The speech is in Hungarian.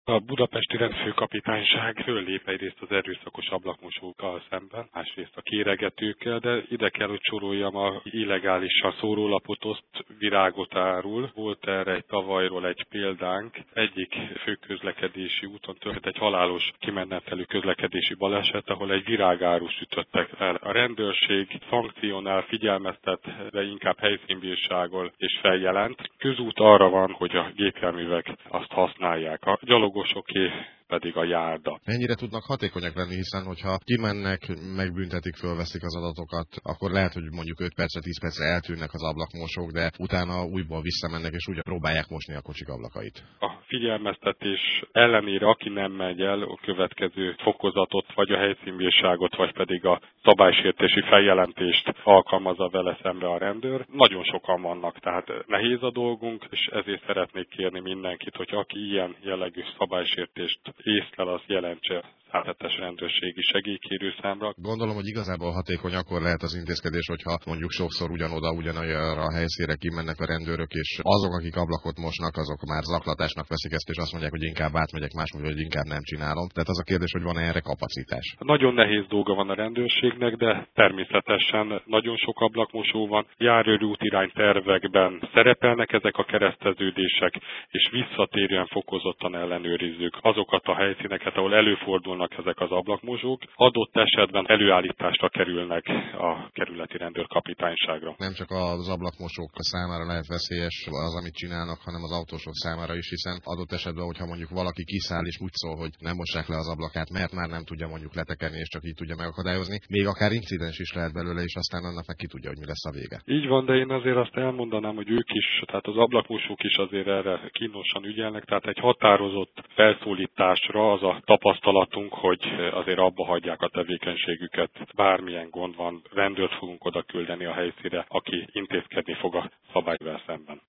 A budapesti rendfőkapitányság föllép egyrészt az erőszakos ablakmosókkal szemben, másrészt a kéregetőkkel, de ide kell, hogy soroljam a illegálisan szórólapot oszt virágot árul. Volt erre tavalyról egy példánk. Egyik főközlekedési úton történt egy halálos kimenetelű közlekedési baleset, ahol egy virágárust ütöttek el. A rendőrség szankcionál, figyelmeztet, de inkább helyszínbírságol és feljelent. Közút arra van, hogy a gépjárművek azt használják. A gyalogosoké pedig a járda. Mennyire tudnak hatékonyak lenni, hiszen hogyha kimennek, megbüntetik, fölveszik az adatokat, akkor lehet, hogy mondjuk 5 percre, 10 percre eltűnnek az ablakmosók, de utána újból visszamennek és úgy próbálják mosni a kocsik ablakait. A figyelmeztetés ellenére, aki nem megy el, a következő fokozatot, vagy a helyszínbírságot, vagy pedig a szabálysértési feljelentést alkalmazza vele szembe a rendőr. Nagyon sokan vannak, tehát nehéz a dolgunk, és ezért szeretnék kérni mindenkit, hogy aki ilyen jellegű szabálysértést észlel, az jelentse 107-es rendőrségi segélykérő számra. Gondolom, hogy igazából hatékony akkor lehet az intézkedés, hogyha mondjuk sokszor ugyanolyanra a helyszínre kimennek a rendőrök, és azok, akik ablakot mosnak, azok már zaklatásnak veszik ezt, és azt mondják, hogy inkább átmegyek máshogy, vagy inkább nem csinálom. Tehát az a kérdés, hogy van-e erre kapacitás. Nagyon nehéz dolga van a rendőrségnek, de természetesen nagyon sok ablakmosó van. Járőrútirány tervekben szerepelnek ezek a kereszteződések, és visszatérően fokozottan ellenőrizzük azokat a helyszíneket, ahol előfordul ezek az ablakmosók, adott esetben előállításra kerülnek a kerületi rendőrkapitányságra. Nem csak az ablakmosók számára lehet veszélyes az, amit csinálnak, hanem az autósok számára is, hiszen adott esetben, hogyha mondjuk valaki kiszáll és úgy szól, hogy nem mossák le az ablakát, mert már nem tudja mondjuk letekerni, és csak így tudja megakadályozni, még akár incidens is lehet belőle, és aztán annak meg ki tudja, hogy mi lesz a vége. Így van, de én azért azt elmondanám, hogy ők is, tehát az ablakmosók is azért erre kínosan ügyelnek, tehát egy határozott felszólításra az a tapasztalatunk, hogy azért abba hagyják a tevékenységüket. Bármilyen gond van, rendőrt fogunk oda küldeni a helyszínre, aki intézkedni fog a szabályval szemben.